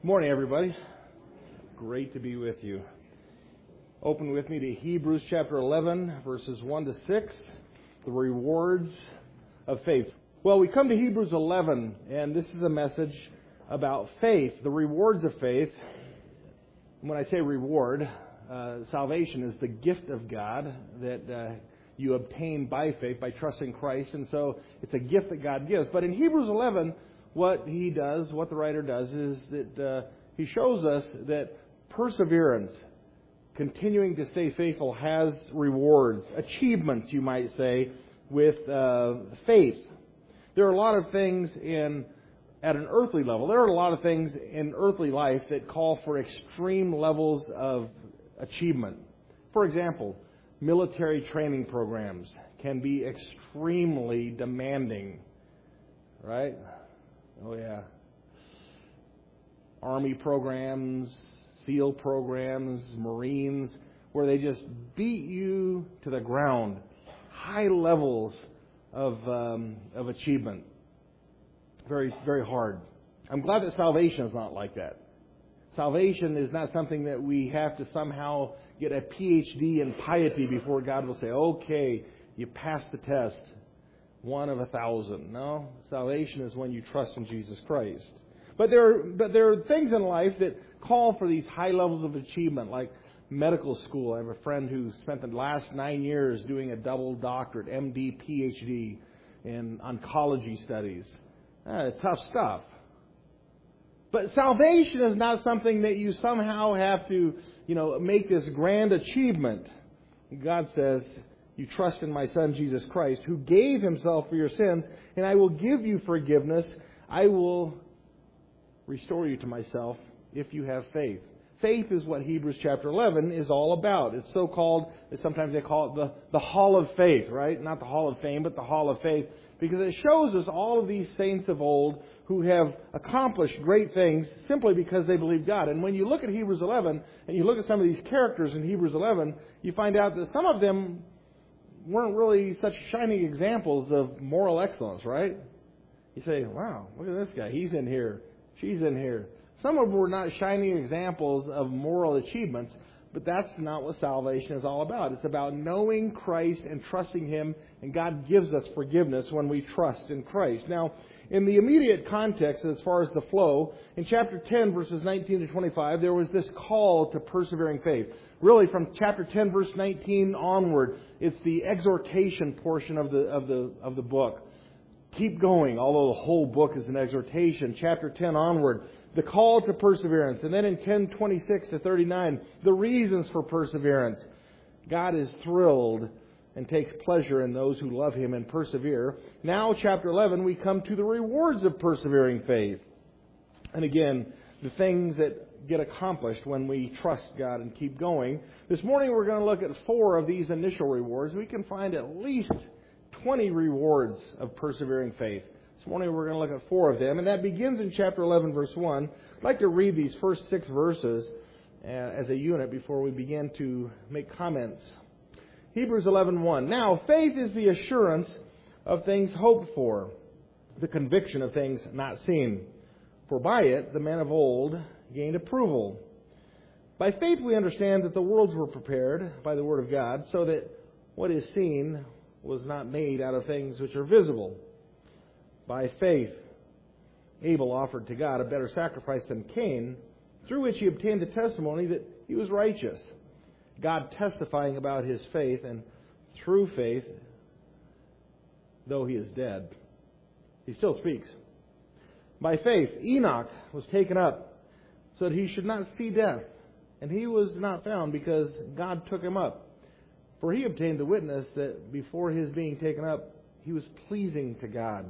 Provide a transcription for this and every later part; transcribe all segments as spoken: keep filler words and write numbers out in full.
Morning, everybody. Great to be with you. Open with me to Hebrews chapter eleven, verses one to six, the rewards of faith. Well, we come to Hebrews eleven, and this is a message about faith, the rewards of faith. When I say reward, uh, salvation is the gift of God that uh, you obtain by faith, by trusting Christ, and so it's a gift that God gives. But in Hebrews eleven, what he does, what the writer does, is that uh, he shows us that perseverance, continuing to stay faithful, has rewards, achievements, you might say, with uh, faith. There are a lot of things in at an earthly level. There are a lot of things in earthly life that call for extreme levels of achievement. For example, military training programs can be extremely demanding, right? Oh, yeah. Army programs, SEAL programs, Marines, where they just beat you to the ground. High levels of um, of achievement. Very, very hard. I'm glad that salvation is not like that. Salvation is not something that we have to somehow get a P H D in piety before God will say, okay, you passed the test. One of a thousand. No, salvation is when you trust in Jesus Christ. But there are, but there are things in life that call for these high levels of achievement, like medical school. I have a friend who spent the last nine years doing a double doctorate, M D, P H D, in oncology studies. Uh, tough stuff. But salvation is not something that you somehow have to, you know, make this grand achievement. God says, you trust in my Son, Jesus Christ, who gave himself for your sins, and I will give you forgiveness. I will restore you to myself if you have faith. Faith is what Hebrews chapter eleven is all about. It's so called, sometimes they call it the, the Hall of Faith, right? Not the Hall of Fame, but the Hall of Faith, because it shows us all of these saints of old who have accomplished great things simply because they believe God. And when you look at Hebrews eleven, and you look at some of these characters in Hebrews eleven, you find out that some of them weren't really such shining examples of moral excellence, right? You say, wow, look at this guy. He's in here. She's in here. Some of them were not shining examples of moral achievements, but that's not what salvation is all about. It's about knowing Christ and trusting Him, and God gives us forgiveness when we trust in Christ. Now, in the immediate context, as far as the flow, in chapter ten, verses nineteen to twenty-five, there was this call to persevering faith. Really, from chapter ten, verse nineteen onward, it's the exhortation portion of the of the of the book. Keep going, although the whole book is an exhortation. Chapter ten onward, the call to perseverance. And then in ten twenty-six to thirty-nine, the reasons for perseverance. God is thrilled and takes pleasure in those who love Him and persevere. Now, chapter eleven, we come to the rewards of persevering faith. And again, the things that get accomplished when we trust God and keep going. This morning we're going to look at four of these initial rewards. We can find at least twenty rewards of persevering faith. This morning we're going to look at four of them, and that begins in chapter eleven, verse one. I'd like to read these first six verses uh, as a unit before we begin to make comments. Hebrews eleven one. Now, faith is the assurance of things hoped for, the conviction of things not seen. For by it the men of old gained approval. By faith we understand that the worlds were prepared by the word of God, so that what is seen was not made out of things which are visible. By faith Abel offered to God a better sacrifice than Cain, through which he obtained the testimony that he was righteous, God testifying about his faith, and through faith, though he is dead, he still speaks. By faith Enoch was taken up so that he should not see death, and he was not found because God took him up. For he obtained the witness that before his being taken up, he was pleasing to God.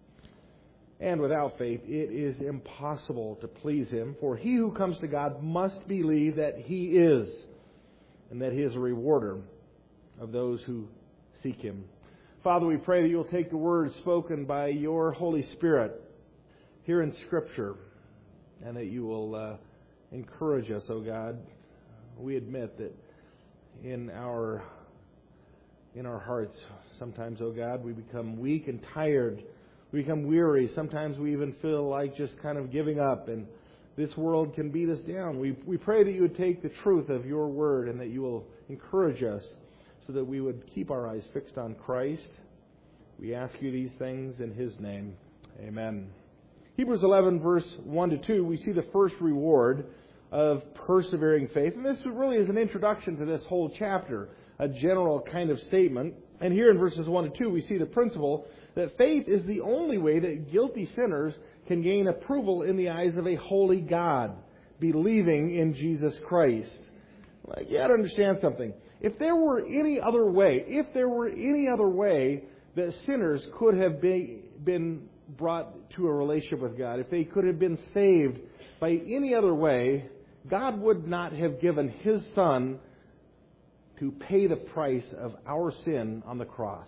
And without faith, it is impossible to please Him. For he who comes to God must believe that He is, and that He is a rewarder of those who seek Him. Father, we pray that you'll take the words spoken by your Holy Spirit here in Scripture, and that you will uh, encourage us, O God. We admit that in our in our hearts, sometimes, O God, we become weak and tired. We become weary. Sometimes we even feel like just kind of giving up. And this world can beat us down. We, we pray that you would take the truth of your word and that you will encourage us so that we would keep our eyes fixed on Christ. We ask you these things in His name. Amen. Hebrews eleven, verse one to two, we see the first reward of persevering faith. And this really is an introduction to this whole chapter, a general kind of statement. And here in verses one to two, we see the principle that faith is the only way that guilty sinners can gain approval in the eyes of a holy God, believing in Jesus Christ. Like, you got to understand something. If there were any other way, if there were any other way that sinners could have be, been brought to a relationship with God, if they could have been saved by any other way, God would not have given His Son to pay the price of our sin on the cross.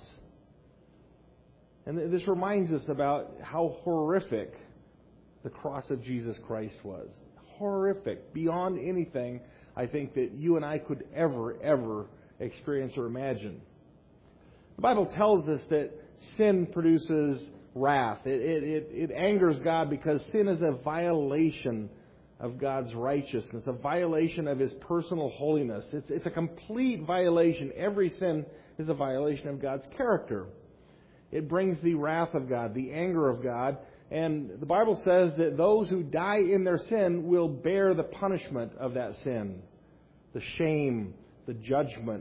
And this reminds us about how horrific the cross of Jesus Christ was. Horrific, beyond anything I think that you and I could ever, ever experience or imagine. The Bible tells us that sin produces wrath. It, it, it, it angers God because sin is a violation of God's righteousness, a violation of His personal holiness. It's, it's a complete violation. Every sin is a violation of God's character. It brings the wrath of God, the anger of God. And the Bible says that those who die in their sin will bear the punishment of that sin, the shame, the judgment.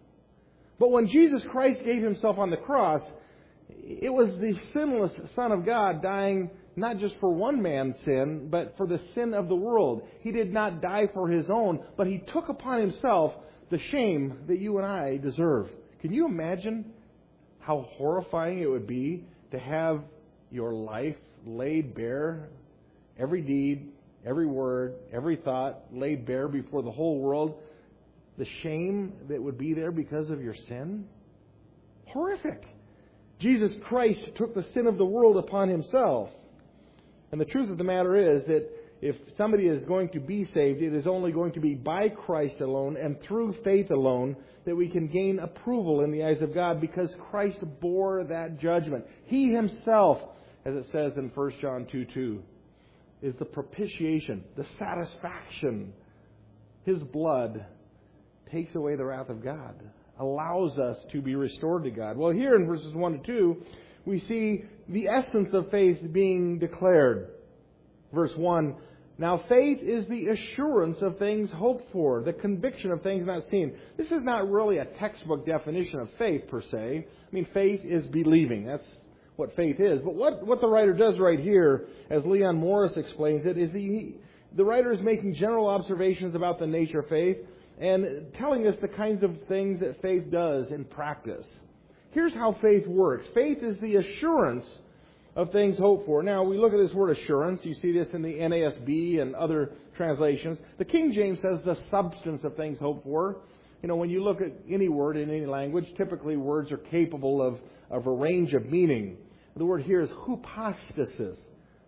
But when Jesus Christ gave Himself on the cross, it was the sinless Son of God dying not just for one man's sin, but for the sin of the world. He did not die for His own, but He took upon Himself the shame that you and I deserve. Can you imagine how horrifying it would be to have your life laid bare, every deed, every word, every thought laid bare before the whole world? The shame that would be there because of your sin? Horrific. Jesus Christ took the sin of the world upon Himself. And the truth of the matter is that if somebody is going to be saved, it is only going to be by Christ alone and through faith alone that we can gain approval in the eyes of God, because Christ bore that judgment. He Himself, as it says in First John two two, is the propitiation, the satisfaction. His blood takes away the wrath of God, allows us to be restored to God. Well, here in verses one to two, we see the essence of faith being declared. Verse one, now faith is the assurance of things hoped for, the conviction of things not seen. This is not really a textbook definition of faith per se. I mean, faith is believing. That's what faith is. But what, what the writer does right here, as Leon Morris explains it, is he, the writer is making general observations about the nature of faith and telling us the kinds of things that faith does in practice. Here's how faith works. Faith is the assurance of things hoped for. Now, we look at this word assurance. You see this in the N A S B and other translations. The King James says the substance of things hoped for. You know, when you look at any word in any language, typically words are capable of, of a range of meaning. The word here is hypostasis.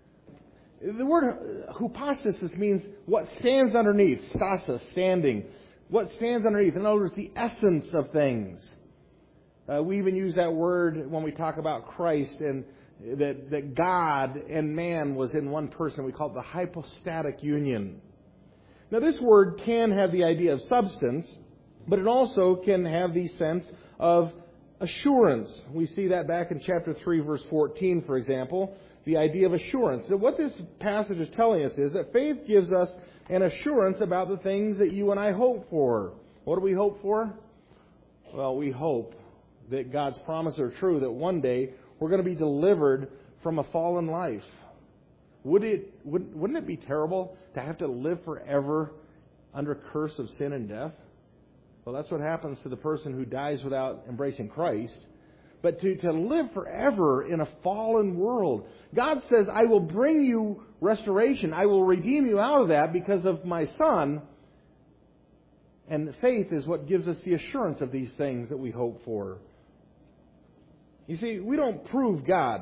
The word hypostasis means what stands underneath. Stasis, standing. What stands underneath. In other words, the essence of things. Uh, we even use that word when we talk about Christ and that, that God and man was in one person. We call it the hypostatic union. Now, this word can have the idea of substance, but it also can have the sense of assurance. We see that back in chapter three, verse fourteen, for example, the idea of assurance. So what this passage is telling us is that faith gives us an assurance about the things that you and I hope for. What do we hope for? Well, we hope that God's promises are true, that one day we're going to be delivered from a fallen life. Would it, would, wouldn't it be terrible to have to live forever under curse of sin and death? Well, that's what happens to the person who dies without embracing Christ. But to, to live forever in a fallen world. God says, I will bring you restoration. I will redeem you out of that because of my Son. And faith is what gives us the assurance of these things that we hope for. You see, we don't prove God.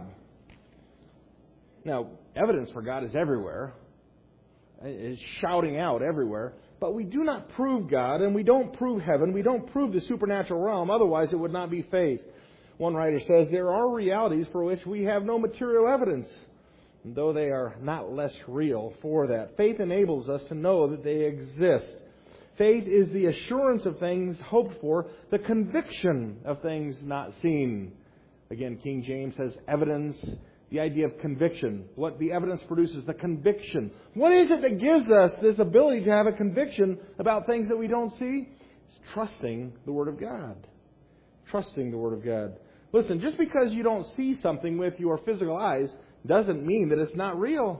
Now, evidence for God is everywhere. It's shouting out everywhere. But we do not prove God, and we don't prove heaven. We don't prove the supernatural realm. Otherwise, it would not be faith. One writer says, there are realities for which we have no material evidence. though they are not less real for that. Faith enables us to know that they exist. Faith is the assurance of things hoped for, the conviction of things not seen. Again, King James says evidence, the idea of conviction. What the evidence produces, the conviction. What is it that gives us this ability to have a conviction about things that we don't see? It's trusting the Word of God. Trusting the Word of God. Listen, just because you don't see something with your physical eyes doesn't mean that it's not real.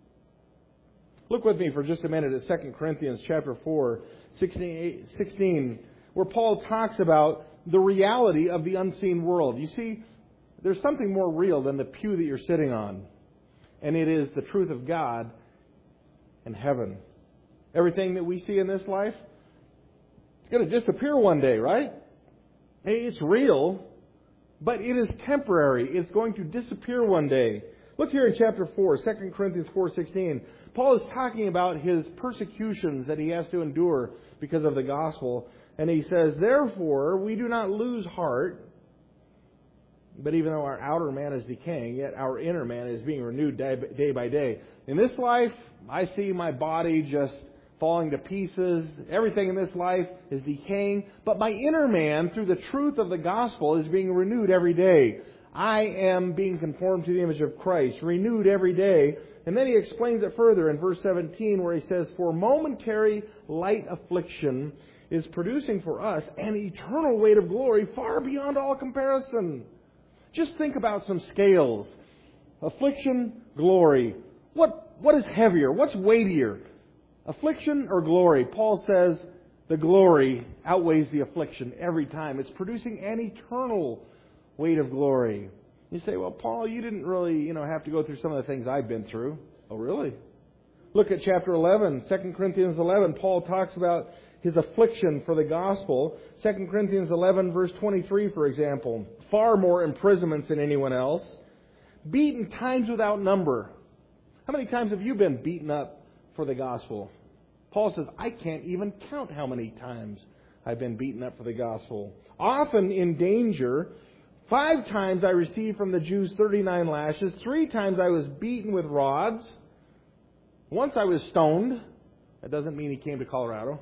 Look with me for just a minute at Second Corinthians chapter four, sixteen, where Paul talks about the reality of the unseen world. You see, there's something more real than the pew that you're sitting on, and it is the truth of God and heaven. Everything that we see in this life, it's going to disappear one day, right? Hey, it's real, but it is temporary. It's going to disappear one day. Look here in chapter four, Second Corinthians four sixteen. Paul is talking about his persecutions that he has to endure because of the gospel. And he says, therefore, we do not lose heart, but even though our outer man is decaying, yet our inner man is being renewed day by day. In this life, I see my body just falling to pieces. Everything in this life is decaying. But my inner man, through the truth of the gospel, is being renewed every day. I am being conformed to the image of Christ, renewed every day. And then he explains it further in verse seventeen where he says, for momentary light affliction is producing for us an eternal weight of glory far beyond all comparison. Just think about some scales. Affliction, glory. What, what is heavier? What's weightier? Affliction or glory? Paul says the glory outweighs the affliction every time. It's producing an eternal weight of glory. You say, well, Paul, you didn't really, you know, have to go through some of the things I've been through. Oh, really? Look at chapter eleven, Second Corinthians eleven. Paul talks about his affliction for the gospel. Second Corinthians eleven, verse twenty-three, for example. Far more imprisonments than anyone else. Beaten times without number. How many times have you been beaten up for the gospel? Paul says, I can't even count how many times I've been beaten up for the gospel. Often in danger. Five times I received from the Jews thirty-nine lashes. Three times I was beaten with rods. Once I was stoned. That doesn't mean he came to Colorado.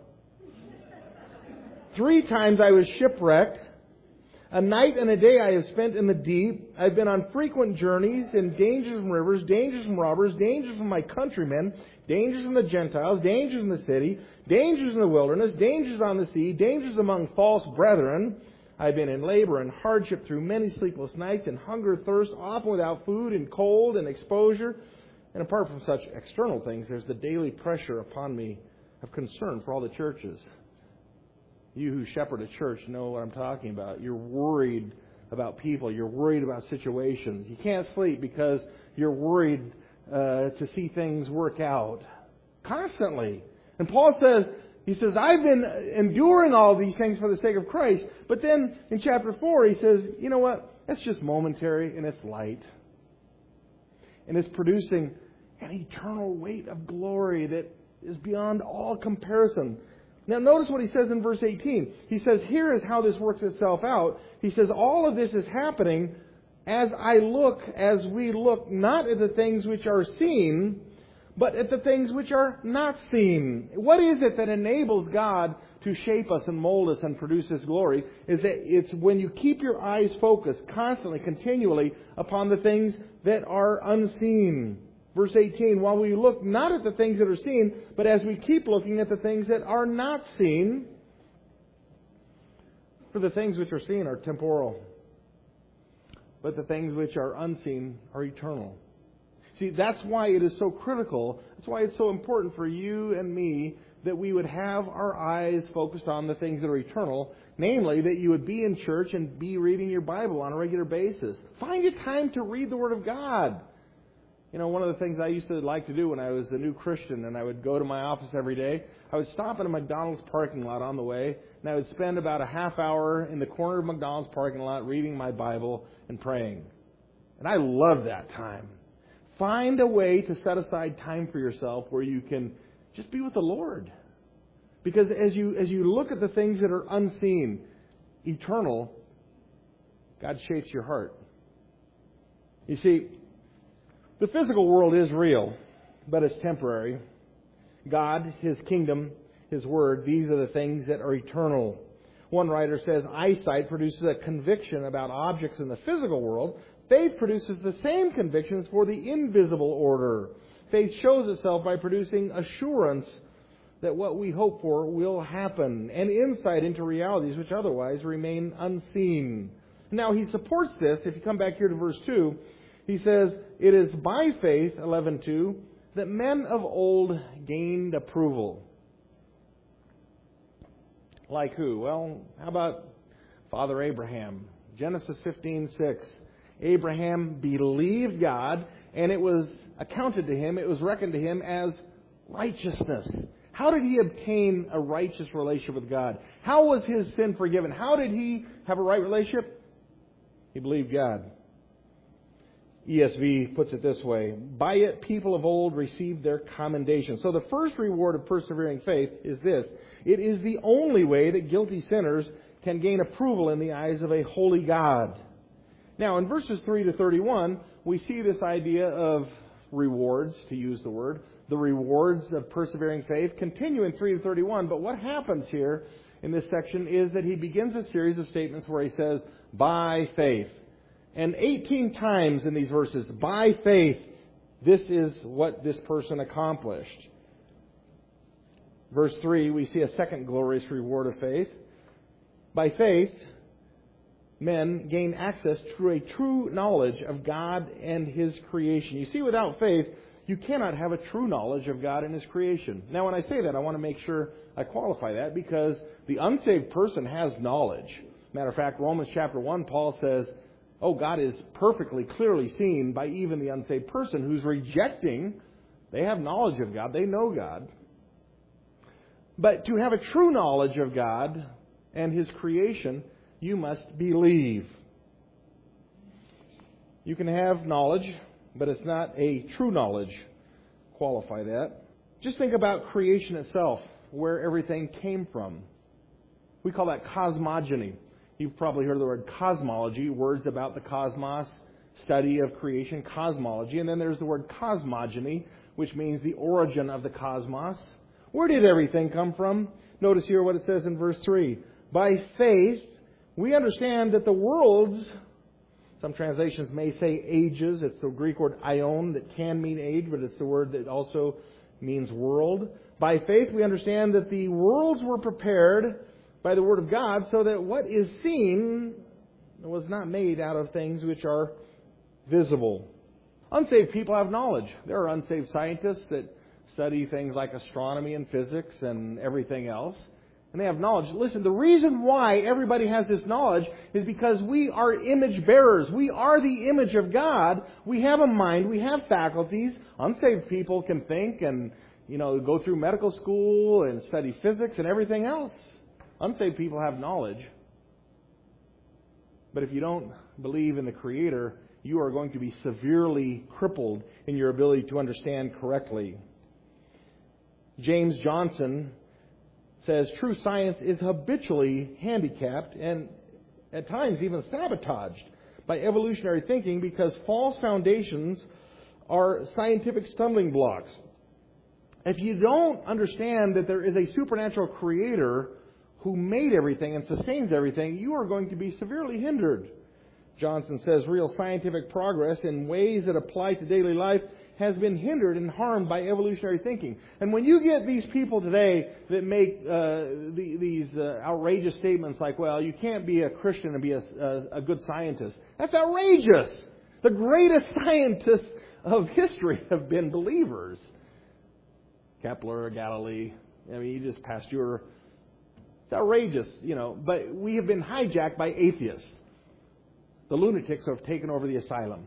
Three times I was shipwrecked. A night and a day I have spent in the deep. I've been on frequent journeys in dangers from rivers, dangers from robbers, dangers from my countrymen, dangers from the Gentiles, dangers in the city, dangers in the wilderness, dangers on the sea, dangers among false brethren. I've been in labor and hardship through many sleepless nights, in hunger, thirst, often without food, in cold and exposure. And apart from such external things, there's the daily pressure upon me of concern for all the churches. You who shepherd a church know what I'm talking about. You're worried about people. You're worried about situations. You can't sleep because you're worried uh, to see things work out constantly. And Paul says, he says, I've been enduring all these things for the sake of Christ. But then in chapter four, he says, you know what? That's just momentary and it's light. And it's producing an eternal weight of glory that is beyond all comparison. Now notice what he says in verse eighteen. He says, here is how this works itself out. He says, all of this is happening as I look, as we look, not at the things which are seen, but at the things which are not seen. What is it that enables God to shape us and mold us and produce His glory? Is that it's when you keep your eyes focused constantly, continually upon the things that are unseen. Verse eighteen, while we look not at the things that are seen, but as we keep looking at the things that are not seen. For the things which are seen are temporal, but the things which are unseen are eternal. See, that's why it is so critical. That's why it's so important for you and me that we would have our eyes focused on the things that are eternal. Namely, that you would be in church and be reading your Bible on a regular basis. Find a time to read the Word of God. You know, one of the things I used to like to do when I was a new Christian and I would go to my office every day, I would stop in a McDonald's parking lot on the way, and I would spend about a half hour in the corner of McDonald's parking lot reading my Bible and praying. And I love that time. Find a way to set aside time for yourself where you can just be with the Lord. Because as you as you look at the things that are unseen, eternal, God shapes your heart. You see, The physical world is real, but it's temporary. God, His kingdom, His word, these are the things that are eternal. One writer says, eyesight produces a conviction about objects in the physical world. Faith produces the same convictions for the invisible order. Faith shows itself by producing assurance that what we hope for will happen, and insight into realities which otherwise remain unseen. Now, he supports this. If you come back here to verse two, he says, it is by faith, eleven two, that men of old gained approval. Like who? Well, how about Father Abraham? Genesis fifteen six. Abraham believed God, and it was accounted to him, it was reckoned to him as righteousness. How did he obtain a righteous relationship with God? How was his sin forgiven? How did he have a right relationship? He believed God. E S V puts it this way, by it people of old received their commendation. So the first reward of persevering faith is this. It is the only way that guilty sinners can gain approval in the eyes of a holy God. Now in verses three to thirty-one, we see this idea of rewards, to use the word. The rewards of persevering faith continue in three to thirty-one. But what happens here in this section is that he begins a series of statements where he says, by faith. And eighteen times in these verses, by faith, this is what this person accomplished. Verse three, we see a second glorious reward of faith. By faith, men gain access to a true knowledge of God and His creation. You see, without faith, you cannot have a true knowledge of God and His creation. Now, when I say that, I want to make sure I qualify that, because the unsaved person has knowledge. Matter of fact, Romans chapter one, Paul says, oh, God is perfectly clearly seen by even the unsaved person who's rejecting. They have knowledge of God. They know God. But to have a true knowledge of God and His creation, you must believe. You can have knowledge, but it's not a true knowledge. Qualify that. Just think about creation itself, where everything came from. We call that cosmogony. You've probably heard of the word cosmology, words about the cosmos, study of creation, cosmology. And then there's the word cosmogony, which means the origin of the cosmos. Where did everything come from? Notice here what it says in verse three. By faith, we understand that the worlds, some translations may say ages. It's the Greek word aion that can mean age, but it's the word that also means world. By faith, we understand that the worlds were prepared by the Word of God, so that what is seen was not made out of things which are visible. Unsaved people have knowledge. There are unsaved scientists that study things like astronomy and physics and everything else, and they have knowledge. Listen, the reason why everybody has this knowledge is because we are image bearers. We are the image of God. We have a mind. We have faculties. Unsaved people can think and, you know, go through medical school and study physics and everything else. Unsaved people have knowledge. But if you don't believe in the Creator, you are going to be severely crippled in your ability to understand correctly. James Johnson says true science is habitually handicapped and at times even sabotaged by evolutionary thinking, because false foundations are scientific stumbling blocks. If you don't understand that there is a supernatural Creator who made everything and sustains everything, you are going to be severely hindered. Johnson says real scientific progress in ways that apply to daily life has been hindered and harmed by evolutionary thinking. And when you get these people today that make uh, the, these uh, outrageous statements like, well, you can't be a Christian and be a, a, a good scientist. That's outrageous. The greatest scientists of history have been believers. Kepler, Galilei, I mean, you just passed your... It's outrageous, you know, but we have been hijacked by atheists. The lunatics have taken over the asylum.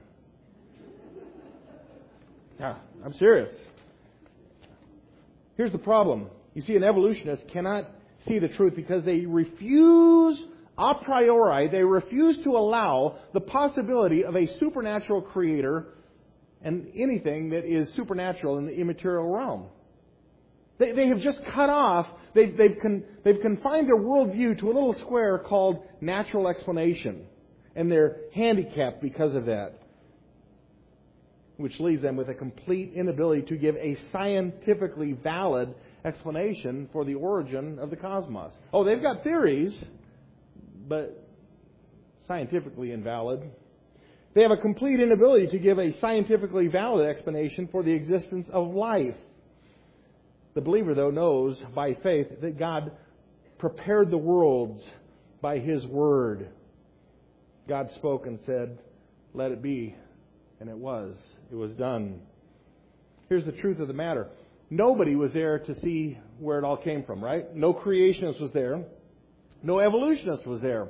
Yeah, I'm serious. Here's the problem. You see, an evolutionist cannot see the truth because they refuse, a priori, they refuse to allow the possibility of a supernatural Creator and anything that is supernatural in the immaterial realm. They, they have just cut off, they've, they've, con, they've confined their worldview to a little square called natural explanation. And they're handicapped because of that. which leaves them with a complete inability to give a scientifically valid explanation for the origin of the cosmos. Oh, they've got theories, but scientifically invalid. They have a complete inability to give a scientifically valid explanation for the existence of life. The believer, though, knows by faith that God prepared the worlds by His Word. God spoke and said, "Let it be," and it was. It was done. Here's the truth of the matter. Nobody was there to see where it all came from, right? No creationist was there. No evolutionist was there.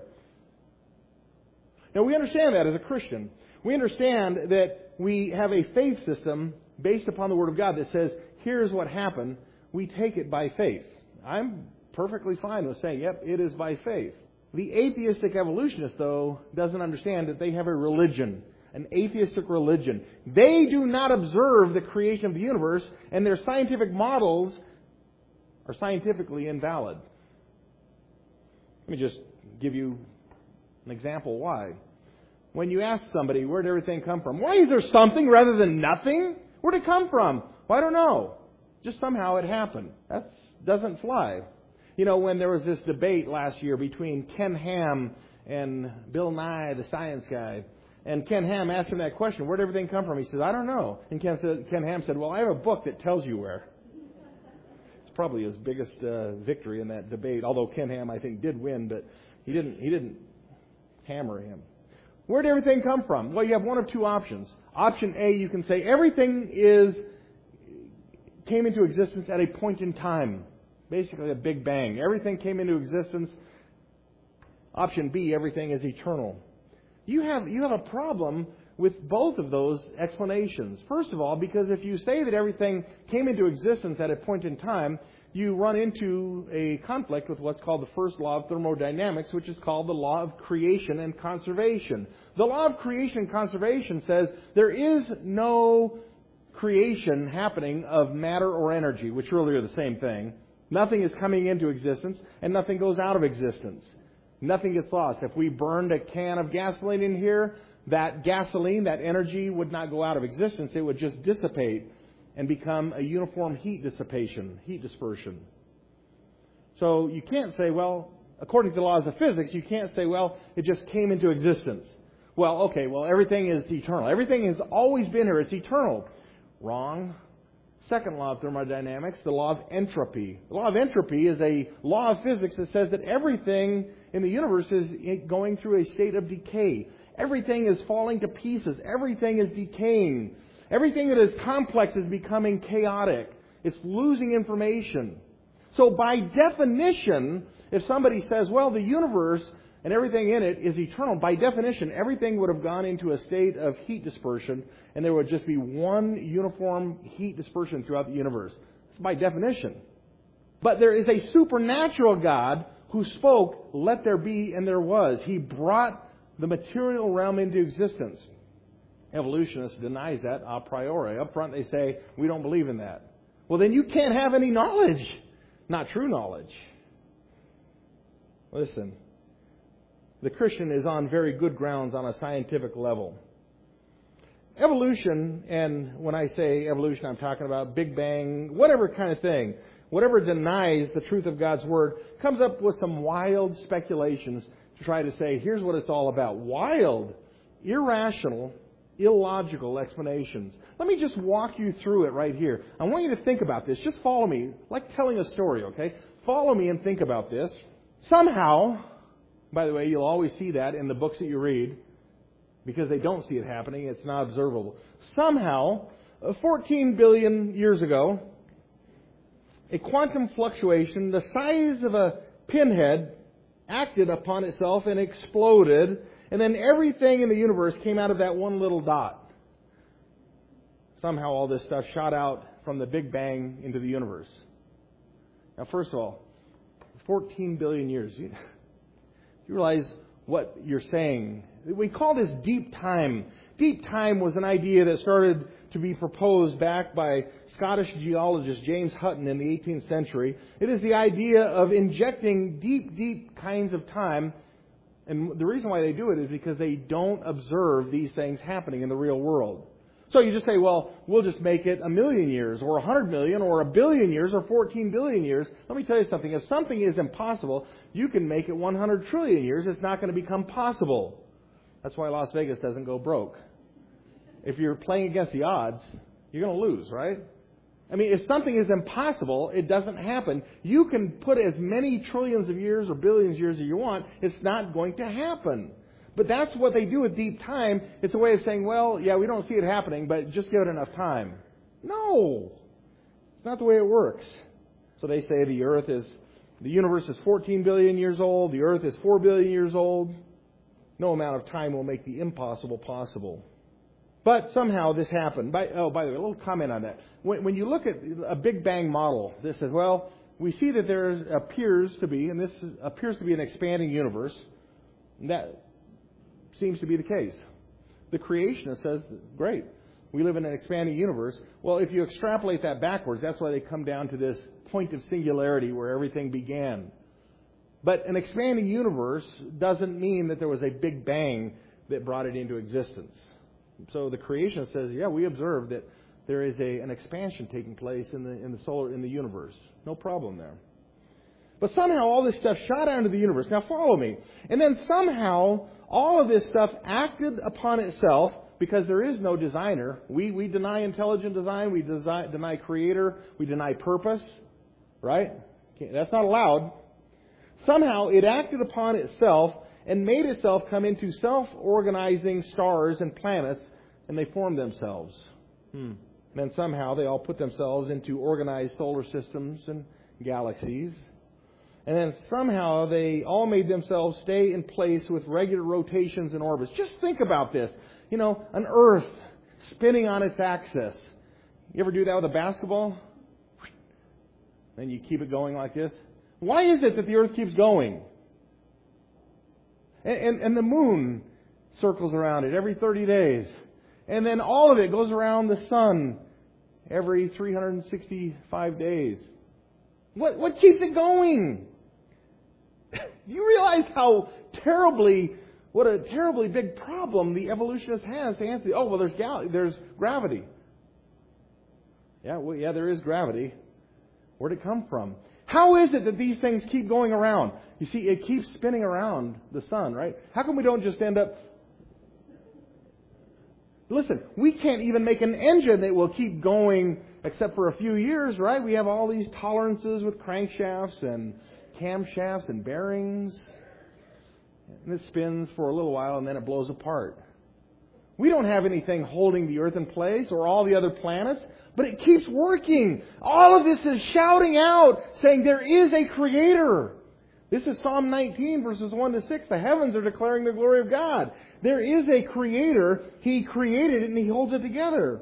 Now, we understand that as a Christian. We understand that we have a faith system based upon the Word of God that says, here's what happened. We take it by faith. I'm perfectly fine with saying, yep, it is by faith. The atheistic evolutionist, though, doesn't understand that they have a religion, an atheistic religion. They do not observe the creation of the universe, and their scientific models are scientifically invalid. Let me just give you an example why. When you ask somebody, where did everything come from? Why is there something rather than nothing? Where did it come from? Well, I don't know. Just somehow it happened. That doesn't fly. You know, when there was this debate last year between Ken Ham and Bill Nye, the science guy, and Ken Ham asked him that question, where did everything come from? He says, I don't know. And Ken, said, Ken Ham said, well, I have a book that tells you where. It's probably his biggest uh, victory in that debate, although Ken Ham, I think, did win, but he didn't, he didn't hammer him. Where did everything come from? Well, you have one of two options. Option A, you can say everything is came into existence at a point in time. Basically a Big Bang. Everything came into existence. Option B, everything is eternal. You have you have a problem with both of those explanations. First of all, because if you say that everything came into existence at a point in time, you run into a conflict with what's called the first law of thermodynamics, which is called the law of creation and conservation. The law of creation and conservation says there is no creation happening of matter or energy, which really are the same thing. Nothing is coming into existence, and nothing goes out of existence. Nothing gets lost. If we burned a can of gasoline in here, that gasoline, that energy would not go out of existence. It would just dissipate and become a uniform heat dissipation, heat dispersion. So you can't say, well, according to the laws of physics, you can't say, well, it just came into existence. Well, okay, well, everything is eternal. Everything has always been here. It's eternal. Wrong. Second law of thermodynamics, the law of entropy. The law of entropy is a law of physics that says that everything in the universe is going through a state of decay. Everything is falling to pieces. Everything is decaying. Everything that is complex is becoming chaotic. It's losing information. So by definition, if somebody says, well, the universe and everything in it is eternal, by definition, everything would have gone into a state of heat dispersion, and there would just be one uniform heat dispersion throughout the universe. That's by definition. But there is a supernatural God who spoke, let there be, and there was. He brought the material realm into existence. Evolutionists denies that a priori. Up front they say, we don't believe in that. Well, then you can't have any knowledge. Not true knowledge. Listen, the Christian is on very good grounds on a scientific level. Evolution, and when I say evolution, I'm talking about Big Bang, whatever kind of thing, whatever denies the truth of God's Word, comes up with some wild speculations to try to say, here's what it's all about. Wild, irrational, illogical explanations. Let me just walk you through it right here. I want you to think about this. Just follow me, like telling a story, okay? Follow me and think about this. Somehow, by the way, you'll always see that in the books that you read, because they don't see it happening. It's not observable. Somehow, fourteen billion years ago, a quantum fluctuation the size of a pinhead acted upon itself and exploded, and then everything in the universe came out of that one little dot. Somehow all this stuff shot out from the Big Bang into the universe. Now, first of all, fourteen billion years. You, you realize what you're saying. We call this deep time. Deep time was an idea that started to be proposed back by Scottish geologist James Hutton in the eighteenth century. It is the idea of injecting deep, deep kinds of time. And the reason why they do it is because they don't observe these things happening in the real world. So you just say, well, we'll just make it a million years or a hundred million or a billion years or fourteen billion years. Let me tell you something. If something is impossible, you can make it one hundred trillion years. It's not going to become possible. That's why Las Vegas doesn't go broke. If you're playing against the odds, you're going to lose, right? I mean, if something is impossible, it doesn't happen. You can put as many trillions of years or billions of years as you want. It's not going to happen. But that's what they do with deep time. It's a way of saying, well, yeah, we don't see it happening, but just give it enough time. No. It's not the way it works. So they say the earth is, the universe is fourteen billion years old. The earth is four billion years old. No amount of time will make the impossible possible. But somehow this happened. By, oh, by the way, a little comment on that. When, when you look at a Big Bang model, this says, well, we see that there appears to be, and this is, appears to be an expanding universe. That seems to be the case. The creationist says, great, we live in an expanding universe. Well, if you extrapolate that backwards, that's why they come down to this point of singularity where everything began. But an expanding universe doesn't mean that there was a Big Bang that brought it into existence. So the creationist says, yeah, we observe that there is a, an expansion taking place in the in the solar in the universe. No problem there. But somehow all this stuff shot out into the universe. Now follow me. And then somehow all of this stuff acted upon itself because there is no designer. We we deny intelligent design. We desi- deny creator. We deny purpose. Right? Okay, that's not allowed. Somehow it acted upon itself and made itself come into self-organizing stars and planets, and they formed themselves. Hmm. And then somehow they all put themselves into organized solar systems and galaxies. And then somehow they all made themselves stay in place with regular rotations and orbits. Just think about this. You know, an Earth spinning on its axis. You ever do that with a basketball? And you keep it going like this? Why is it that the Earth keeps going? And, and, and the moon circles around it every thirty days. And then all of it goes around the sun every three hundred sixty-five days. What, what keeps it going? You realize how terribly, what a terribly big problem the evolutionist has to answer. Oh, well, there's gal- there's gravity. Yeah, well, yeah, there is gravity. Where'd it come from? How is it that these things keep going around? You see, it keeps spinning around the sun, right? How come we don't just end up... Listen, we can't even make an engine that will keep going except for a few years, right? We have all these tolerances with crankshafts and camshafts and bearings. And it spins for a little while and then it blows apart. We don't have anything holding the Earth in place or all the other planets, but it keeps working. All of this is shouting out, saying there is a Creator. This is Psalm nineteen, verses one to six. The heavens are declaring the glory of God. There is a Creator. He created it and He holds it together.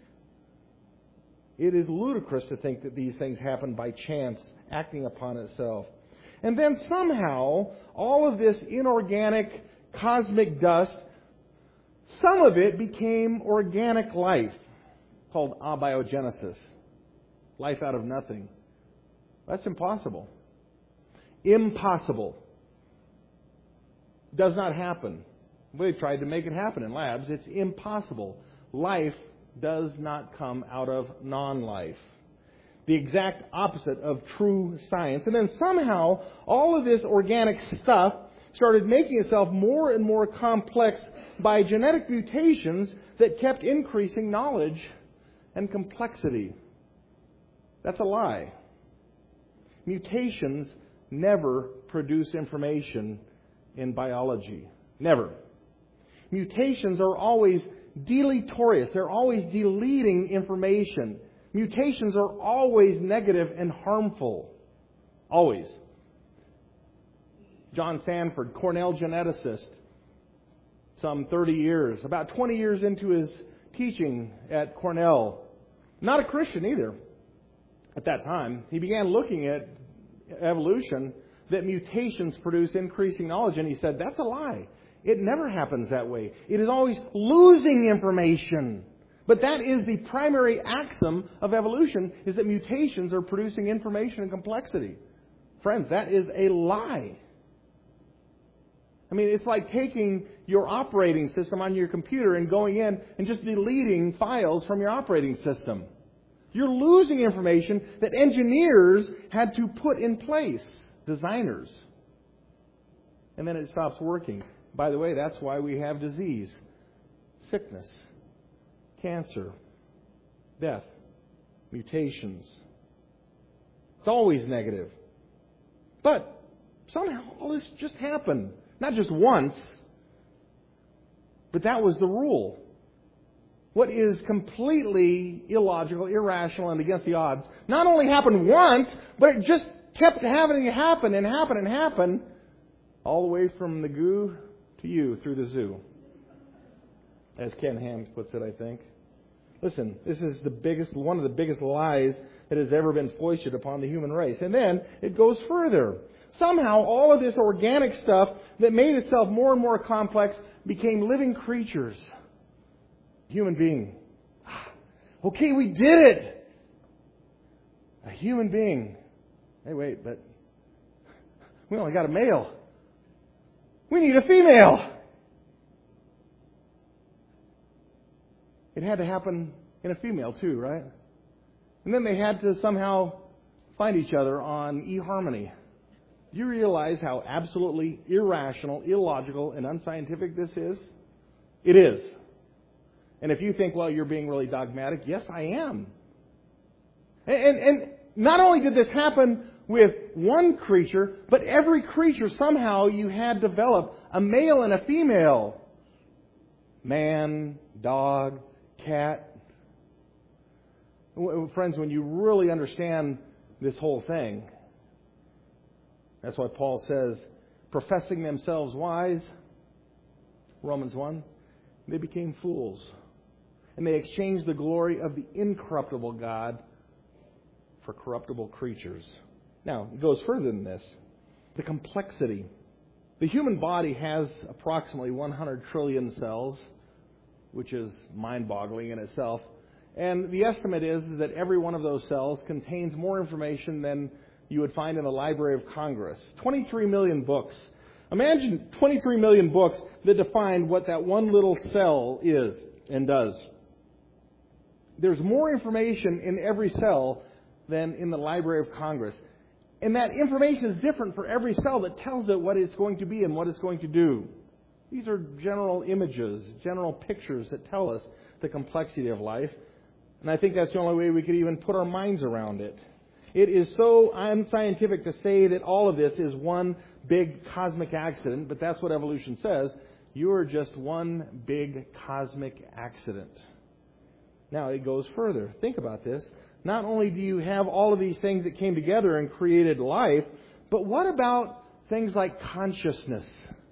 It is ludicrous to think that these things happen by chance, acting upon itself. And then somehow, all of this inorganic, cosmic dust, some of it became organic life, called abiogenesis. Life out of nothing. That's impossible. Impossible. Does not happen. They've tried to make it happen in labs. It's impossible. Life does not come out of non-life. The exact opposite of true science. And then somehow, all of this organic stuff started making itself more and more complex by genetic mutations that kept increasing knowledge and complexity. That's a lie. Mutations never produce information in biology. Never. Mutations are always deleterious. They're always deleting information. Mutations are always negative and harmful. Always. John Sanford, Cornell geneticist, some thirty years, about twenty years into his teaching at Cornell, not a Christian either at that time, he began looking at evolution, that mutations produce increasing knowledge, and he said, that's a lie. It never happens that way. It is always losing information. But that is the primary axiom of evolution, is that mutations are producing information and complexity. Friends, that is a lie. I mean, it's like taking your operating system on your computer and going in and just deleting files from your operating system. You're losing information that engineers had to put in place, designers. And then it stops working. By the way, that's why we have disease, sickness, cancer, death, mutations. It's always negative. But somehow all this just happened. Not just once, but that was the rule. What is completely illogical, irrational, and against the odds not only happened once, but it just kept having to happen and happen and happen all the way from the goo to you through the zoo. As Ken Ham puts it, I think. Listen, this is the biggest, one of the biggest lies that has ever been foisted upon the human race. And then it goes further. Somehow all of this organic stuff that made itself more and more complex became living creatures. Human being. Okay, we did it. A human being. Hey, wait, but we only got a male. We need a female. It had to happen in a female too, right? And then they had to somehow find each other on eHarmony. Do you realize how absolutely irrational, illogical, and unscientific this is? It is. And if you think, well, you're being really dogmatic, yes, I am. And, and, and not only did this happen with one creature, but every creature somehow you had developed a male and a female. Man, dog, cat. Friends, when you really understand this whole thing, that's why Paul says, professing themselves wise, Romans one, they became fools. And they exchanged the glory of the incorruptible God for corruptible creatures. Now, it goes further than this. The complexity. The human body has approximately one hundred trillion cells, which is mind-boggling in itself. And the estimate is that every one of those cells contains more information than you would find in the Library of Congress. twenty-three million books. Imagine twenty-three million books that define what that one little cell is and does. There's more information in every cell than in the Library of Congress. And that information is different for every cell that tells it what it's going to be and what it's going to do. These are general images, general pictures that tell us the complexity of life. And I think that's the only way we could even put our minds around it. It is so unscientific to say that all of this is one big cosmic accident, but that's what evolution says. You are just one big cosmic accident. Now, it goes further. Think about this. Not only do you have all of these things that came together and created life, but what about things like consciousness?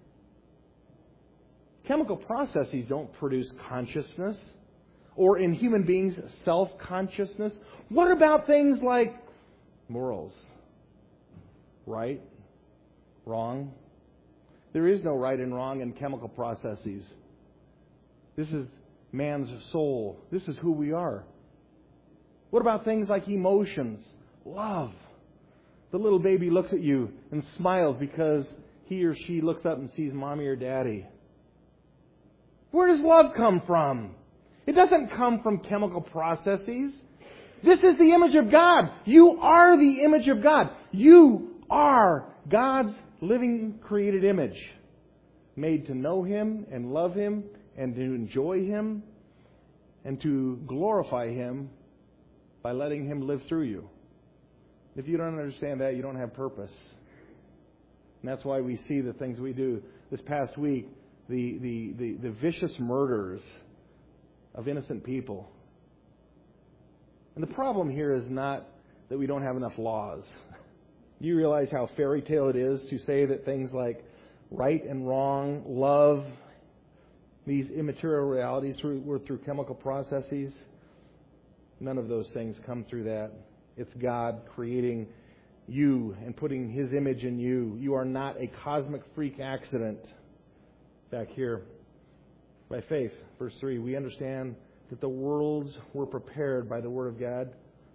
Chemical processes don't produce consciousness, or in human beings, self-consciousness. What about things like morals? Right? Wrong? There is no right and wrong in chemical processes. This is man's soul. This is who we are. What about things like emotions? Love. The little baby looks at you and smiles because he or she looks up and sees mommy or daddy. Where does love come from? It doesn't come from chemical processes. This is the image of God. You are the image of God. You are God's living created image, made to know Him and love Him and to enjoy Him and to glorify Him by letting Him live through you. If you don't understand that, you don't have purpose. And that's why we see the things we do. This past week, the, the, the, the vicious murders of innocent people. And the problem here is not that we don't have enough laws. Do you realize how fairy tale it is to say that things like right and wrong, love, these immaterial realities through, were through chemical processes? None of those things come through that. It's God creating you and putting His image in you. You are not a cosmic freak accident. Back here, by faith, verse three, we understand that the worlds were prepared by the Word of God,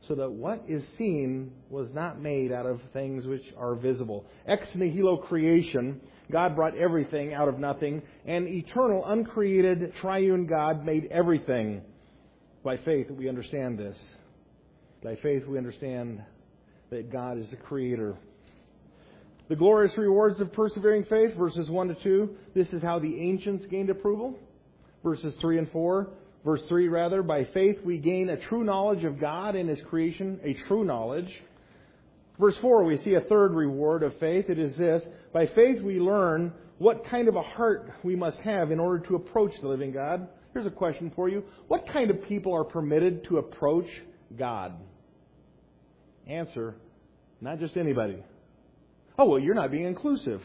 so that what is seen was not made out of things which are visible. Ex nihilo creation, God brought everything out of nothing, and eternal, uncreated, triune God made everything. By faith, we understand this. By faith, we understand that God is the Creator. The glorious rewards of persevering faith, verses one to two. This is how the ancients gained approval. Verses three and four. Verse three, rather, by faith we gain a true knowledge of God and His creation, a true knowledge. Verse four, we see a third reward of faith. It is this: by faith we learn what kind of a heart we must have in order to approach the living God. Here's a question for you. What kind of people are permitted to approach God? Answer: not just anybody. Oh, well, you're not being inclusive.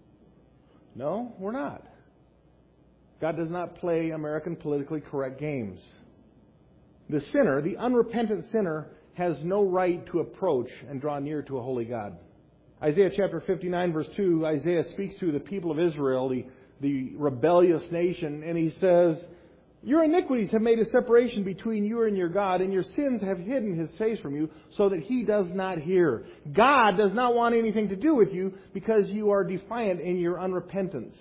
No, we're not. God does not play American politically correct games. The sinner, the unrepentant sinner, has no right to approach and draw near to a holy God. Isaiah chapter fifty-nine, verse two, Isaiah speaks to the people of Israel, the, the rebellious nation, and he says, your iniquities have made a separation between you and your God, and your sins have hidden His face from you so that He does not hear. God does not want anything to do with you because you are defiant in your unrepentance.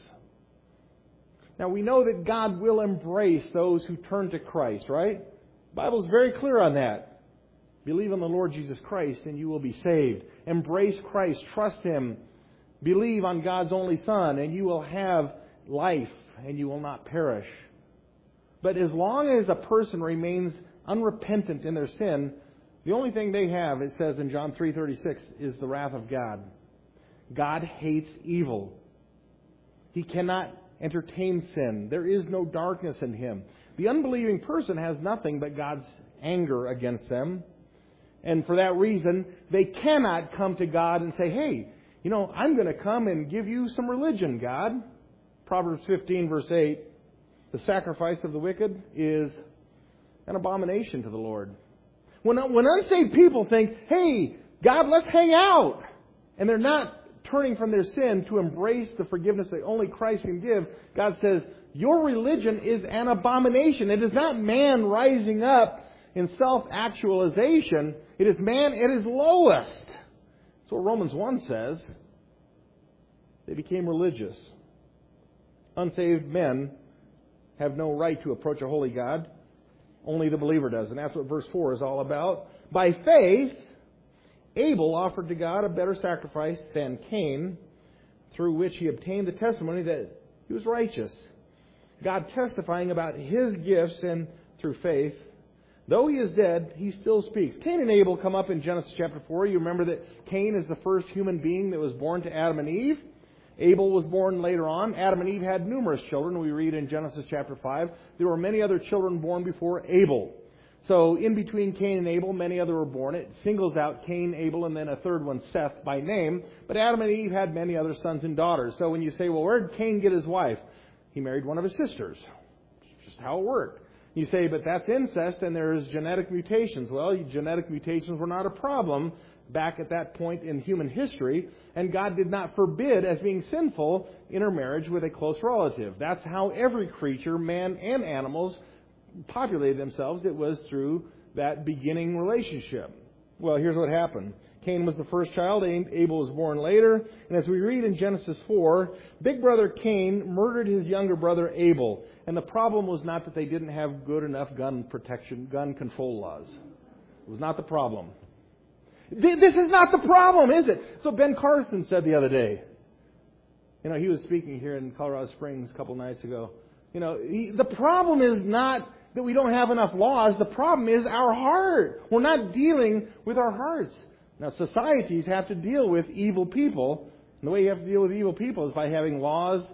Now, we know that God will embrace those who turn to Christ, right? The Bible is very clear on that. Believe on the Lord Jesus Christ and you will be saved. Embrace Christ. Trust Him. Believe on God's only Son and you will have life and you will not perish. But as long as a person remains unrepentant in their sin, the only thing they have, it says in John three thirty-six, is the wrath of God. God hates evil. He cannot entertain sin. There is no darkness in Him. The unbelieving person has nothing but God's anger against them. And for that reason, they cannot come to God and say, hey, you know, I'm going to come and give you some religion, God. Proverbs fifteen, verse eight. The sacrifice of the wicked is an abomination to the Lord. When, when unsaved people think, hey, God, let's hang out, and they're not turning from their sin to embrace the forgiveness that only Christ can give, God says, your religion is an abomination. It is not man rising up in self-actualization. It is man at his lowest. That's what Romans one says. They became religious. Unsaved men have no right to approach a holy God. Only the believer does. And that's what verse four is all about. By faith, Abel offered to God a better sacrifice than Cain, through which he obtained the testimony that he was righteous. God testifying about his gifts, and through faith, though he is dead, he still speaks. Cain and Abel come up in Genesis chapter four. You remember that Cain is the first human being that was born to Adam and Eve. Abel was born later on. Adam and Eve had numerous children. We read in Genesis chapter five. There were many other children born before Abel. So in between Cain and Abel, many other were born. It singles out Cain, Abel, and then a third one, Seth, by name. But Adam and Eve had many other sons and daughters. So when you say, well, where did Cain get his wife? He married one of his sisters. It's just how it worked. You say, but that's incest and there's genetic mutations. Well, genetic mutations were not a problem back at that point in human history, and God did not forbid as being sinful intermarriage with a close relative. That's how every creature, man and animals, populated themselves. It was through that beginning relationship. Well, here's what happened. Cain was the first child. Abel was born later. And as we read in Genesis four, big brother Cain murdered his younger brother Abel. And the problem was not that they didn't have good enough gun protection, gun control laws. It was not the problem. This is not the problem, is it? So Ben Carson said the other day, you know, he was speaking here in Colorado Springs a couple nights ago. You know, he, the problem is not that we don't have enough laws. The problem is our heart. We're not dealing with our hearts. Now, societies have to deal with evil people. And the way you have to deal with evil people is by having laws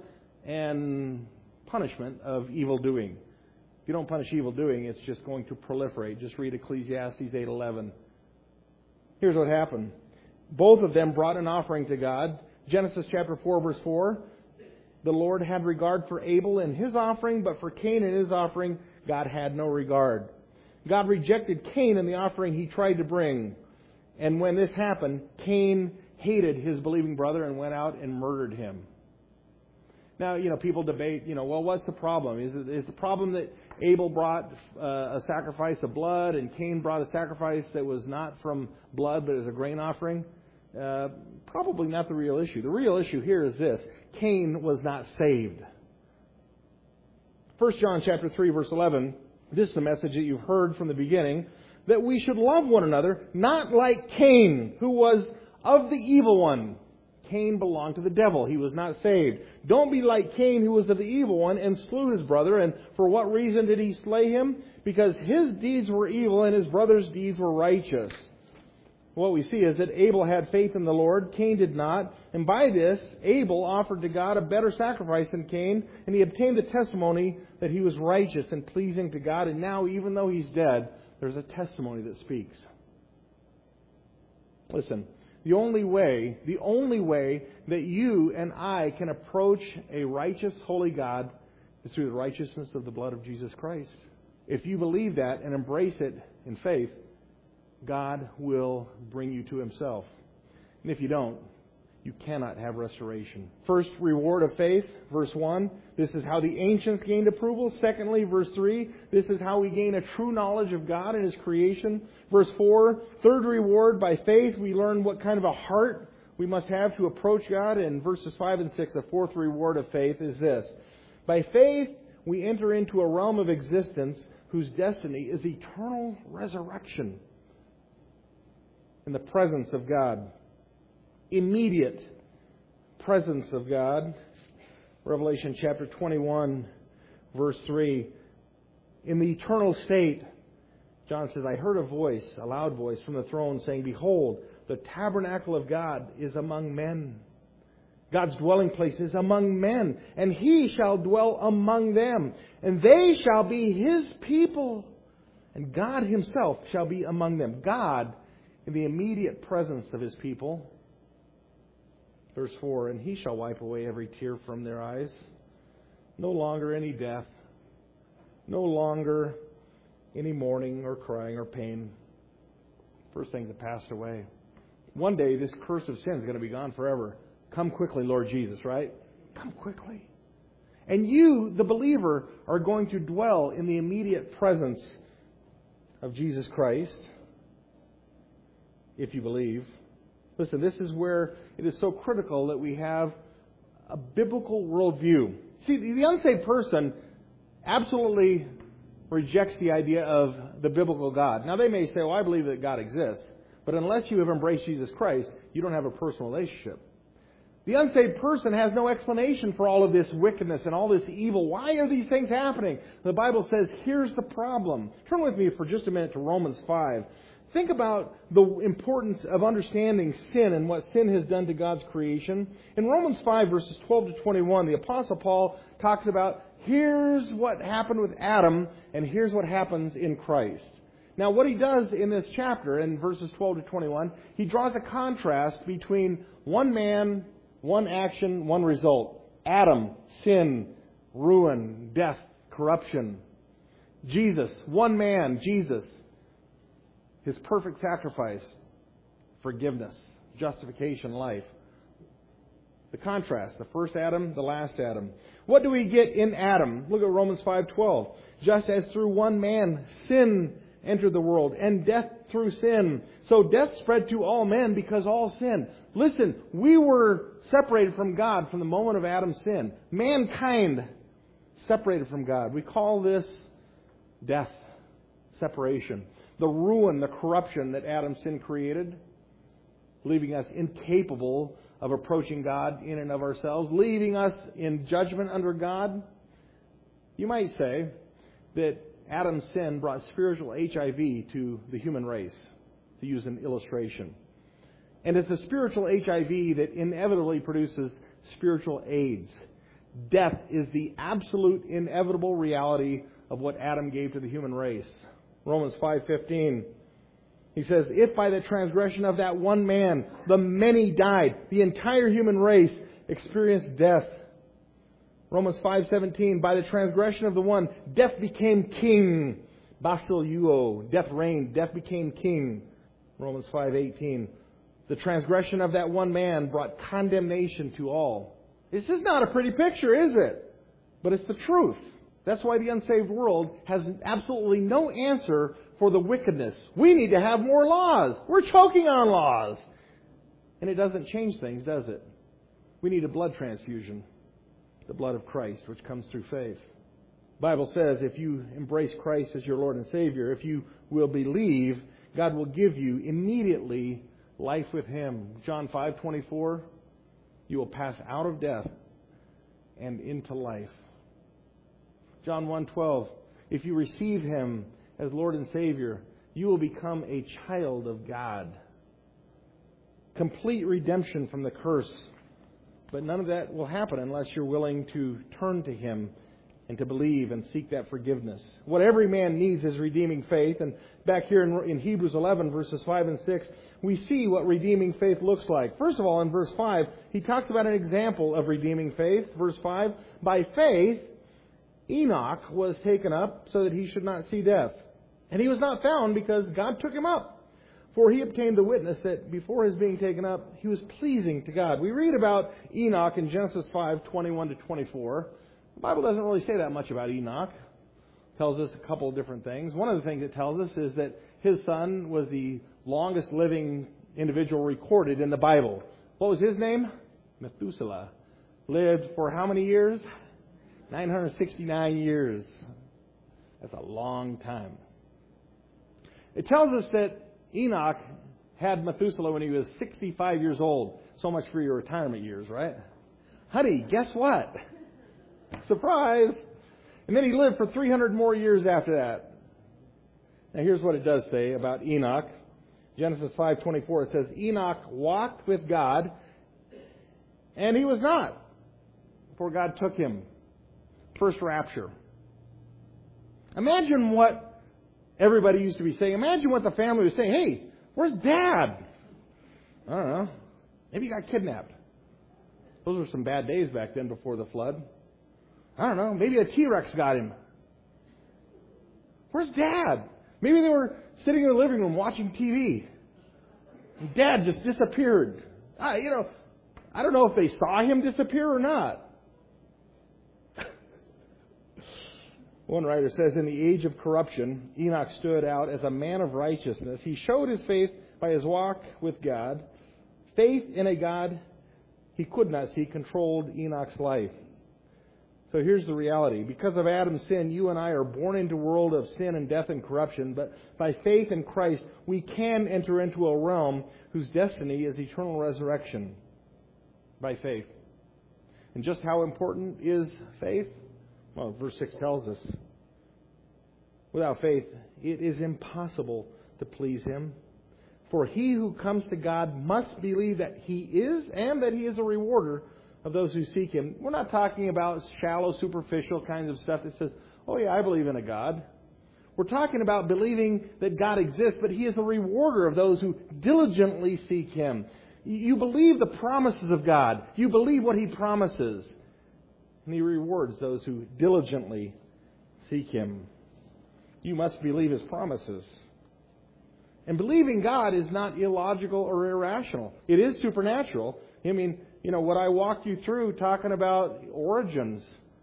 and punishment of evil doing. If you don't punish evil doing, it's just going to proliferate. Just read Ecclesiastes eight eleven. Here's what happened. Both of them brought an offering to God. Genesis chapter four, verse four. The Lord had regard for Abel and his offering, but for Cain and his offering, God had no regard. God rejected Cain and the offering he tried to bring. And when this happened, Cain hated his believing brother and went out and murdered him. Now, you know, people debate, you know, well, what's the problem? Is it, is the problem that Abel brought uh, a sacrifice of blood, and Cain brought a sacrifice that was not from blood, but as a grain offering. Uh, probably not the real issue. The real issue here is this: Cain was not saved. First John chapter three, verse eleven. This is a message that you've heard from the beginning, that we should love one another, not like Cain, who was of the evil one. Cain belonged to the devil. He was not saved. Don't be like Cain, who was of the evil one and slew his brother. And for what reason did he slay him? Because his deeds were evil and his brother's deeds were righteous. What we see is that Abel had faith in the Lord. Cain did not. And by this, Abel offered to God a better sacrifice than Cain. And he obtained the testimony that he was righteous and pleasing to God. And now, even though he's dead, there's a testimony that speaks. Listen. The only way, the only way that you and I can approach a righteous, holy God is through the righteousness of the blood of Jesus Christ. If you believe that and embrace it in faith, God will bring you to Himself. And if you don't, you cannot have restoration. First, reward of faith, verse one. This is how the ancients gained approval. Secondly, verse three. This is how we gain a true knowledge of God and His creation. Verse four. Third reward, by faith, we learn what kind of a heart we must have to approach God. And verses five and six, the fourth reward of faith is this: by faith, we enter into a realm of existence whose destiny is eternal resurrection in the presence of God. Immediate presence of God. Revelation chapter twenty-one, verse three. In the eternal state, John says, I heard a voice, a loud voice from the throne saying, behold, the tabernacle of God is among men. God's dwelling place is among men, and He shall dwell among them, and they shall be His people, and God Himself shall be among them. God in the immediate presence of His people. Verse four, and He shall wipe away every tear from their eyes. No longer any death. No longer any mourning or crying or pain. First things have passed away. One day this curse of sin is going to be gone forever. Come quickly, Lord Jesus, right? Come quickly. And you, the believer, are going to dwell in the immediate presence of Jesus Christ, if you believe. Listen, this is where it is so critical that we have a biblical worldview. See, the unsaved person absolutely rejects the idea of the biblical God. Now, they may say, well, I believe that God exists. But unless you have embraced Jesus Christ, you don't have a personal relationship. The unsaved person has no explanation for all of this wickedness and all this evil. Why are these things happening? The Bible says, here's the problem. Turn with me for just a minute to Romans five. Think about the importance of understanding sin and what sin has done to God's creation. In Romans five, verses twelve to twenty-one, the Apostle Paul talks about here's what happened with Adam and here's what happens in Christ. Now, what he does in this chapter, in verses twelve to twenty-one, he draws a contrast between one man, one action, one result. Adam, sin, ruin, death, corruption. Jesus, one man, Jesus. His perfect sacrifice, forgiveness, justification, life. The contrast, the first Adam, the last Adam. What do we get in Adam? Look at Romans five twelve. Just as through one man sin entered the world, and death through sin, so death spread to all men because all sinned. Listen, we were separated from God from the moment of Adam's sin. Mankind separated from God. We call this death, separation. The ruin, the corruption that Adam's sin created, leaving us incapable of approaching God in and of ourselves, leaving us in judgment under God. You might say that Adam's sin brought spiritual H I V to the human race, to use an illustration. And it's the spiritual H I V that inevitably produces spiritual AIDS. Death is the absolute inevitable reality of what Adam gave to the human race. Romans five fifteen. He says, if by the transgression of that one man the many died, the entire human race experienced death. Romans five seventeen, by the transgression of the one, death became king. Basiluo, death reigned, death became king. Romans five eighteen, the transgression of that one man brought condemnation to all. This is not a pretty picture, is it? But it's the truth. That's why the unsaved world has absolutely no answer for the wickedness. We need to have more laws. We're choking on laws. And it doesn't change things, does it? We need a blood transfusion. The blood of Christ, which comes through faith. The Bible says if you embrace Christ as your Lord and Savior, if you will believe, God will give you immediately life with Him. John five twenty-four, you will pass out of death and into life. John one twelve, if you receive Him as Lord and Savior, you will become a child of God. Complete redemption from the curse. But none of that will happen unless you're willing to turn to Him and to believe and seek that forgiveness. What every man needs is redeeming faith. And back here in, in Hebrews eleven, verses five and six, we see what redeeming faith looks like. First of all, in verse five, he talks about an example of redeeming faith. Verse five, by faith, Enoch was taken up so that he should not see death. And he was not found because God took him up. For he obtained the witness that before his being taken up, he was pleasing to God. We read about Enoch in Genesis five twenty-one to twenty-four. The Bible doesn't really say that much about Enoch. It tells us a couple of different things. One of the things it tells us is that his son was the longest living individual recorded in the Bible. What was his name? Methuselah. Lived for how many years? nine hundred sixty-nine years. That's a long time. It tells us that Enoch had Methuselah when he was sixty-five years old. So much for your retirement years, right? Honey, guess what? Surprise! And then he lived for three hundred more years after that. Now here's what it does say about Enoch. Genesis five twenty-four, it says, Enoch walked with God, and he was not, for God took him. First rapture. Imagine what everybody used to be saying. Imagine what the family was saying. Hey, where's Dad? I don't know. Maybe he got kidnapped. Those were some bad days back then before the flood. I don't know. Maybe a T-Rex got him. Where's Dad? Maybe they were sitting in the living room watching T V. And Dad just disappeared. I, you know, I don't know if they saw him disappear or not. One writer says, in the age of corruption, Enoch stood out as a man of righteousness. He showed his faith by his walk with God. Faith in a God he could not see controlled Enoch's life. So here's the reality. Because of Adam's sin, you and I are born into a world of sin and death and corruption. But by faith in Christ, we can enter into a realm whose destiny is eternal resurrection. By faith. And just how important is faith? Well, verse six tells us, without faith, it is impossible to please Him. For he who comes to God must believe that He is and that He is a rewarder of those who seek Him. We're not talking about shallow, superficial kinds of stuff that says, oh yeah, I believe in a God. We're talking about believing that God exists, but He is a rewarder of those who diligently seek Him. You believe the promises of God. You believe what He promises. And He rewards those who diligently seek Him. You must believe His promises. And believing God is not illogical or irrational. It is supernatural. I mean, you know, what I walked you through talking about origins.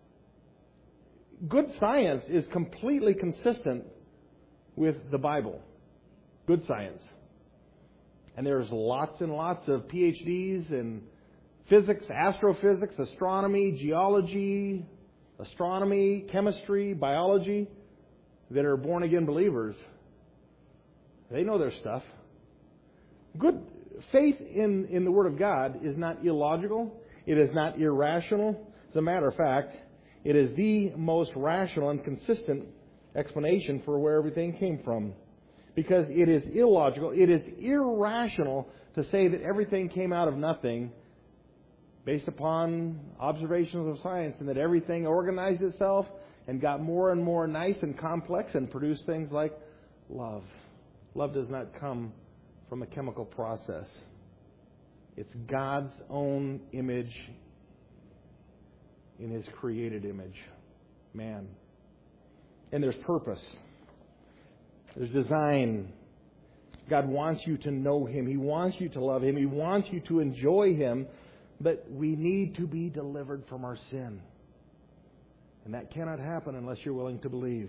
Good science is completely consistent with the Bible. Good science. And there's lots and lots of P H Ds in physics, astrophysics, astronomy, geology, astronomy, chemistry, biology that are born-again believers. They know their stuff. Good faith in, in the Word of God is not illogical. It is not irrational. As a matter of fact, it is the most rational and consistent explanation for where everything came from. Because it is illogical, it is irrational to say that everything came out of nothing based upon observations of science, and that everything organized itself and got more and more nice and complex and produced things like love. Love does not come from a chemical process. It's God's own image in His created image, man. And there's purpose. There's design. God wants you to know Him. He wants you to love Him. He wants you to enjoy Him. But we need to be delivered from our sin. And that cannot happen unless you're willing to believe.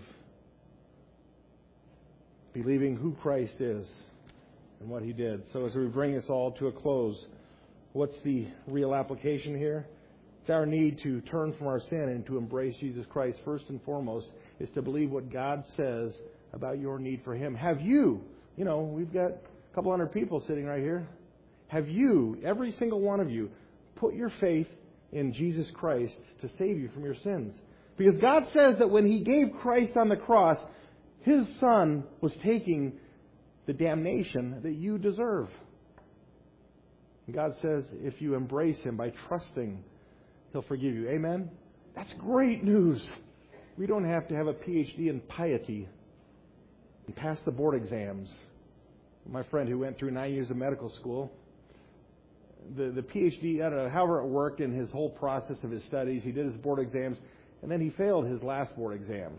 Believing who Christ is and what He did. So as we bring this all to a close, what's the real application here? It's our need to turn from our sin and to embrace Jesus Christ. First and foremost is to believe what God says about your need for Him. Have you, you know, we've got a couple hundred people sitting right here. Have you, every single one of you, put your faith in Jesus Christ to save you from your sins? Because God says that when He gave Christ on the cross, His Son was taking the damnation that you deserve. And God says if you embrace Him by trusting, He'll forgive you. Amen? That's great news. We don't have to have a P H D in piety and pass the board exams. My friend who went through nine years of medical school, the, the P H D, I don't know, however it worked in his whole process of his studies, he did his board exams, and then he failed his last board exam.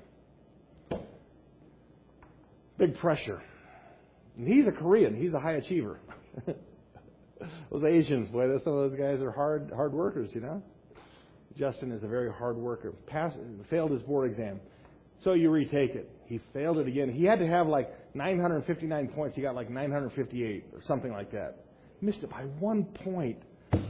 Big pressure. And he's a Korean. He's a high achiever. Those Asians, boy, some of those guys are hard hard workers, you know. Justin is a very hard worker. Passed, failed his board exam. So you retake it. He failed it again. He had to have like nine hundred fifty-nine points. He got like nine hundred fifty-eight or something like that. Missed it by one point.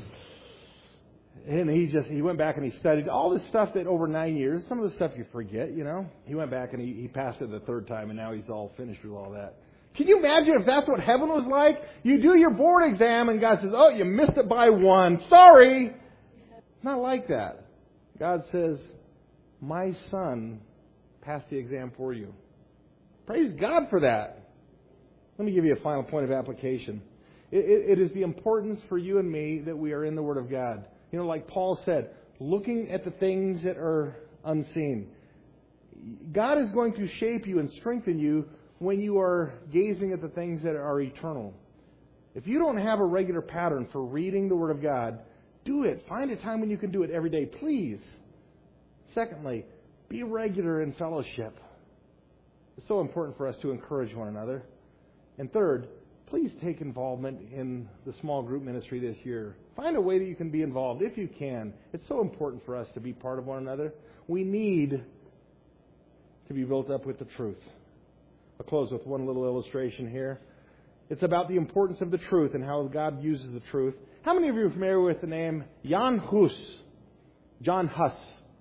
And he just, he went back and he studied all this stuff that over nine years, some of the stuff you forget, you know. He went back and he, he passed it the third time, and now he's all finished with all that. Can you imagine if that's what heaven was like? You do your board exam and God says, oh, you missed it by one. Sorry. Not like that. God says, my Son passed the exam for you. Praise God for that. Let me give you a final point of application. It, it, it is the importance for you and me that we are in the Word of God. You know, like Paul said, looking at the things that are unseen. God is going to shape you and strengthen you when you are gazing at the things that are eternal. If you don't have a regular pattern for reading the Word of God, do it. Find a time when you can do it every day, please. Secondly, be regular in fellowship. It's so important for us to encourage one another. And third, please take involvement in the small group ministry this year. Find a way that you can be involved if you can. It's so important for us to be part of one another. We need to be built up with the truth. I'll close with one little illustration here. It's about the importance of the truth and how God uses the truth. How many of you are familiar with the name Jan Hus? John Huss.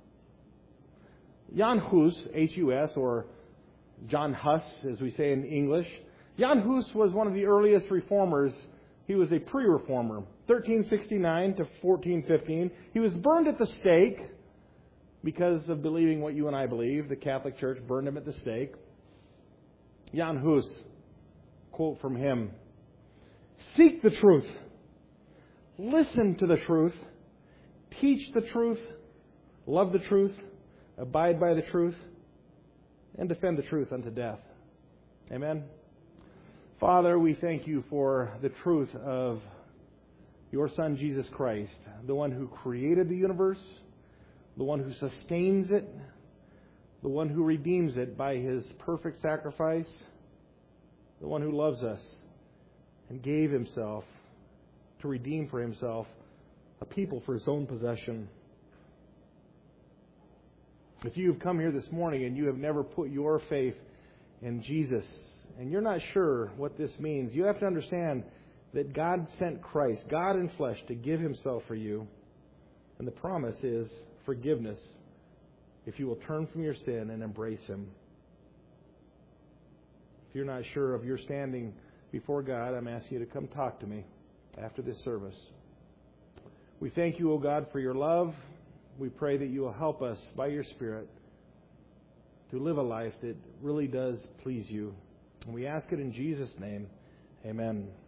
Jan Hus, H U S, or John Huss, as we say in English. Jan Hus was one of the earliest reformers. He was a pre-reformer, thirteen sixty-nine to fourteen fifteen. He was burned at the stake because of believing what you and I believe. The Catholic Church burned him at the stake. Jan Hus, quote from him, "Seek the truth, listen to the truth, teach the truth, love the truth, abide by the truth, and defend the truth unto death." Amen. Father, we thank you for the truth of your Son, Jesus Christ, the one who created the universe, the one who sustains it, the one who redeems it by His perfect sacrifice, the one who loves us and gave Himself to redeem for Himself a people for His own possession. If you have come here this morning and you have never put your faith in Jesus, and you're not sure what this means, you have to understand that God sent Christ, God in flesh, to give Himself for you. And the promise is forgiveness if you will turn from your sin and embrace Him. If you're not sure of your standing before God, I'm asking you to come talk to me after this service. We thank you, O God, for your love. We pray that you will help us by your Spirit to live a life that really does please you. And we ask it in Jesus' name. Amen.